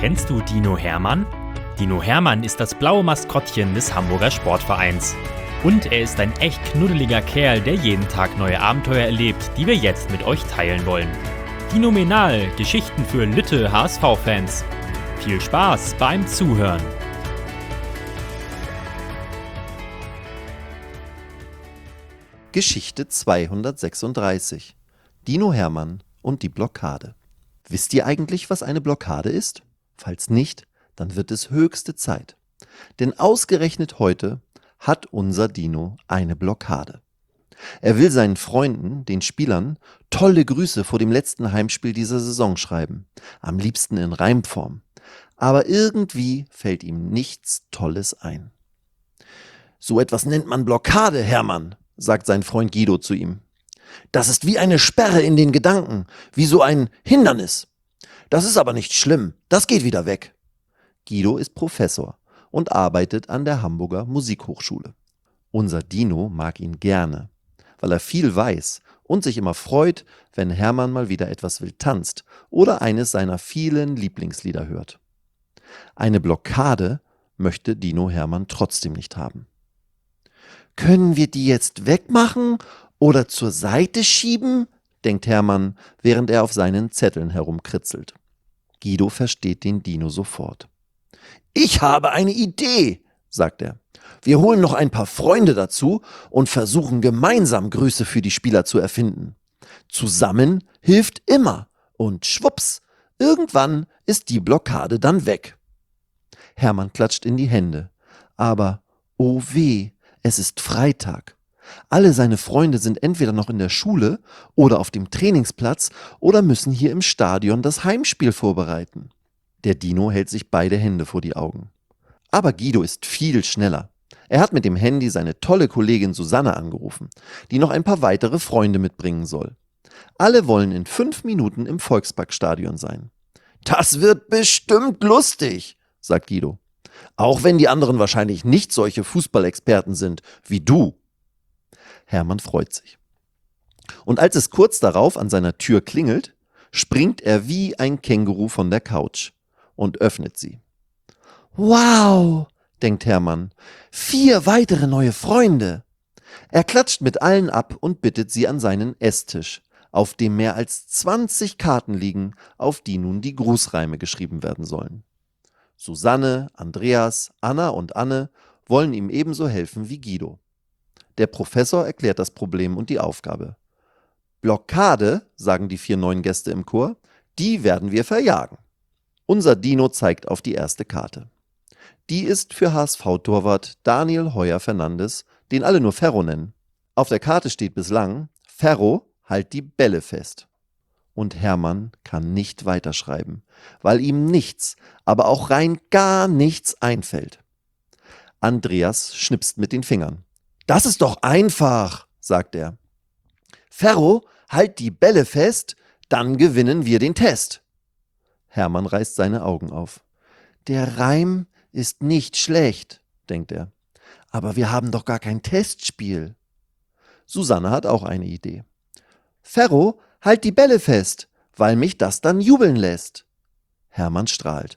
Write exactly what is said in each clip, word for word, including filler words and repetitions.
Kennst du Dino Hermann? Dino Hermann ist das blaue Maskottchen des Hamburger Sportvereins. Und er ist ein echt knuddeliger Kerl, der jeden Tag neue Abenteuer erlebt, die wir jetzt mit euch teilen wollen. Dinomenal, Geschichten für Lütte H S V-Fans. Viel Spaß beim Zuhören. Geschichte zweihundertsechsunddreißig. Dino Hermann und die Blockade. Wisst ihr eigentlich, was eine Blockade ist? Falls nicht, dann wird es höchste Zeit. Denn ausgerechnet heute hat unser Dino eine Blockade. Er will seinen Freunden, den Spielern, tolle Grüße vor dem letzten Heimspiel dieser Saison schreiben. Am liebsten in Reimform. Aber irgendwie fällt ihm nichts Tolles ein. So etwas nennt man Blockade, Hermann, sagt sein Freund Guido zu ihm. Das ist wie eine Sperre in den Gedanken, wie so ein Hindernis. Das ist aber nicht schlimm, das geht wieder weg. Guido ist Professor und arbeitet an der Hamburger Musikhochschule. Unser Dino mag ihn gerne, weil er viel weiß und sich immer freut, wenn Hermann mal wieder etwas wild tanzt oder eines seiner vielen Lieblingslieder hört. Eine Blockade möchte Dino Hermann trotzdem nicht haben. Können wir die jetzt wegmachen oder zur Seite schieben? Denkt Hermann, während er auf seinen Zetteln herumkritzelt. Guido versteht den Dino sofort. Ich habe eine Idee, sagt er. Wir holen noch ein paar Freunde dazu und versuchen gemeinsam Grüße für die Spieler zu erfinden. Zusammen hilft immer und schwupps, irgendwann ist die Blockade dann weg. Hermann klatscht in die Hände. Aber, oh weh, es ist Freitag. Alle seine Freunde sind entweder noch in der Schule oder auf dem Trainingsplatz oder müssen hier im Stadion das Heimspiel vorbereiten. Der Dino hält sich beide Hände vor die Augen. Aber Guido ist viel schneller. Er hat mit dem Handy seine tolle Kollegin Susanne angerufen, die noch ein paar weitere Freunde mitbringen soll. Alle wollen in fünf Minuten im Volksparkstadion sein. Das wird bestimmt lustig, sagt Guido. Auch wenn die anderen wahrscheinlich nicht solche Fußballexperten sind wie du. Hermann freut sich. Und als es kurz darauf an seiner Tür klingelt, springt er wie ein Känguru von der Couch und öffnet sie. Wow, denkt Hermann, vier weitere neue Freunde. Er klatscht mit allen ab und bittet sie an seinen Esstisch, auf dem mehr als zwanzig Karten liegen, auf die nun die Grußreime geschrieben werden sollen. Susanne, Andreas, Anna und Anne wollen ihm ebenso helfen wie Guido. Der Professor erklärt das Problem und die Aufgabe. Blockade, sagen die vier neuen Gäste im Chor, die werden wir verjagen. Unser Dino zeigt auf die erste Karte. Die ist für H S V-Torwart Daniel Heuer-Fernandes, den alle nur Ferro nennen. Auf der Karte steht bislang, Ferro, halt die Bälle fest. Und Hermann kann nicht weiterschreiben, weil ihm nichts, aber auch rein gar nichts einfällt. Andreas schnipst mit den Fingern. Das ist doch einfach, sagt er. Ferro, halt die Bälle fest, dann gewinnen wir den Test. Hermann reißt seine Augen auf. Der Reim ist nicht schlecht, denkt er. Aber wir haben doch gar kein Testspiel. Susanne hat auch eine Idee. Ferro, halt die Bälle fest, weil mich das dann jubeln lässt. Hermann strahlt.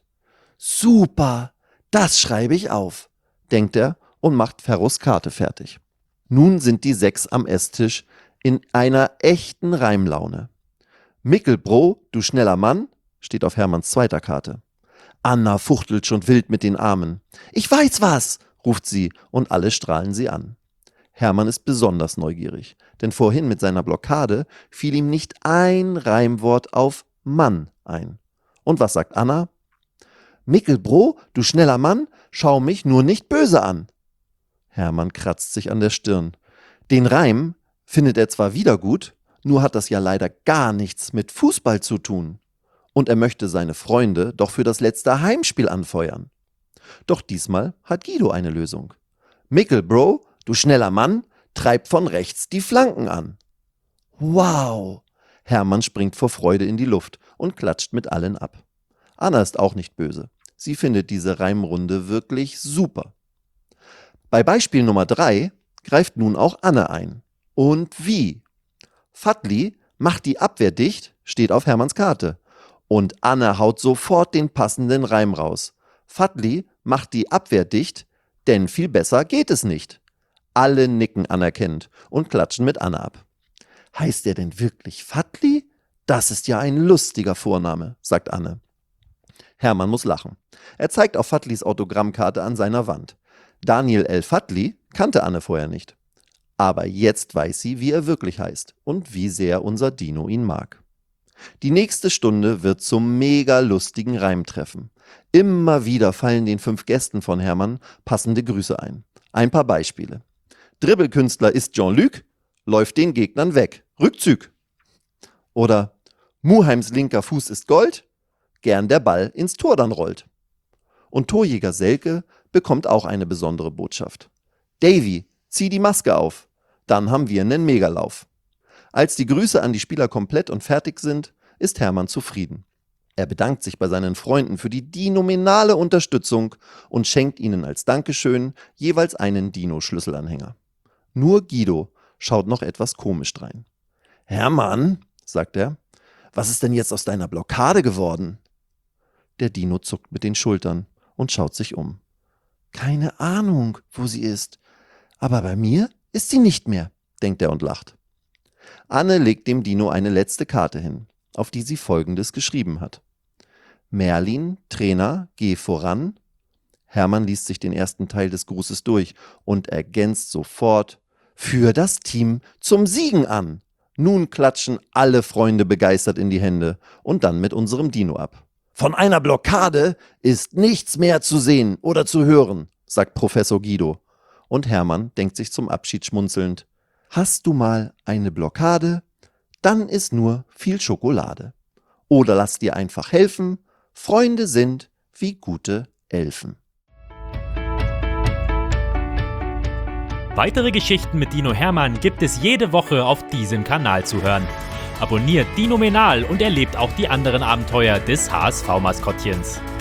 Super, das schreibe ich auf, denkt er und macht Ferros Karte fertig. Nun sind die sechs am Esstisch in einer echten Reimlaune. Mickelbro, du schneller Mann, steht auf Hermanns zweiter Karte. Anna fuchtelt schon wild mit den Armen. Ich weiß was, ruft sie und alle strahlen sie an. Hermann ist besonders neugierig, denn vorhin mit seiner Blockade fiel ihm nicht ein Reimwort auf Mann ein. Und was sagt Anna? Mickelbro, du schneller Mann, schau mich nur nicht böse an. Hermann kratzt sich an der Stirn. Den Reim findet er zwar wieder gut, nur hat das ja leider gar nichts mit Fußball zu tun. Und er möchte seine Freunde doch für das letzte Heimspiel anfeuern. Doch diesmal hat Guido eine Lösung. Mickelbro, du schneller Mann, treib von rechts die Flanken an. Wow! Hermann springt vor Freude in die Luft und klatscht mit allen ab. Anna ist auch nicht böse. Sie findet diese Reimrunde wirklich super. Bei Beispiel Nummer drei greift nun auch Anne ein. Und wie? Fatli macht die Abwehr dicht, steht auf Hermanns Karte. Und Anne haut sofort den passenden Reim raus. Fadli macht die Abwehr dicht, denn viel besser geht es nicht. Alle nicken anerkennend und klatschen mit Anne ab. Heißt er denn wirklich Fadli? Das ist ja ein lustiger Vorname, sagt Anne. Hermann muss lachen. Er zeigt auf Fadlis Autogrammkarte an seiner Wand. Daniel El Fadli kannte Anne vorher nicht. Aber jetzt weiß sie, wie er wirklich heißt und wie sehr unser Dino ihn mag. Die nächste Stunde wird zum mega lustigen Reimtreffen. Immer wieder fallen den fünf Gästen von Hermann passende Grüße ein. Ein paar Beispiele. Dribbelkünstler ist Jean-Luc, läuft den Gegnern weg. Rückzug. Oder Muheims linker Fuß ist Gold, gern der Ball ins Tor dann rollt. Und Torjäger Selke bekommt auch eine besondere Botschaft. Davy, zieh die Maske auf, dann haben wir einen Megalauf. Als die Grüße an die Spieler komplett und fertig sind, ist Hermann zufrieden. Er bedankt sich bei seinen Freunden für die dinominale Unterstützung und schenkt ihnen als Dankeschön jeweils einen Dino-Schlüsselanhänger. Nur Guido schaut noch etwas komisch drein. »Hermann«, sagt er, »was ist denn jetzt aus deiner Blockade geworden?« Der Dino zuckt mit den Schultern und schaut sich um. »Keine Ahnung, wo sie ist. Aber bei mir ist sie nicht mehr«, denkt er und lacht. Anne legt dem Dino eine letzte Karte hin, auf die sie Folgendes geschrieben hat. Merlin, Trainer, geh voran. Hermann liest sich den ersten Teil des Grußes durch und ergänzt sofort: Für das Team zum Siegen an. Nun klatschen alle Freunde begeistert in die Hände und dann mit unserem Dino ab. Von einer Blockade ist nichts mehr zu sehen oder zu hören, sagt Professor Guido. Und Hermann denkt sich zum Abschied schmunzelnd: Hast du mal eine Blockade? Dann ist nur viel Schokolade. Oder lass dir einfach helfen. Freunde sind wie gute Elfen. Weitere Geschichten mit Dino Hermann gibt es jede Woche auf diesem Kanal zu hören. Abonniert Dinomenal und erlebt auch die anderen Abenteuer des H S V-Maskottchens.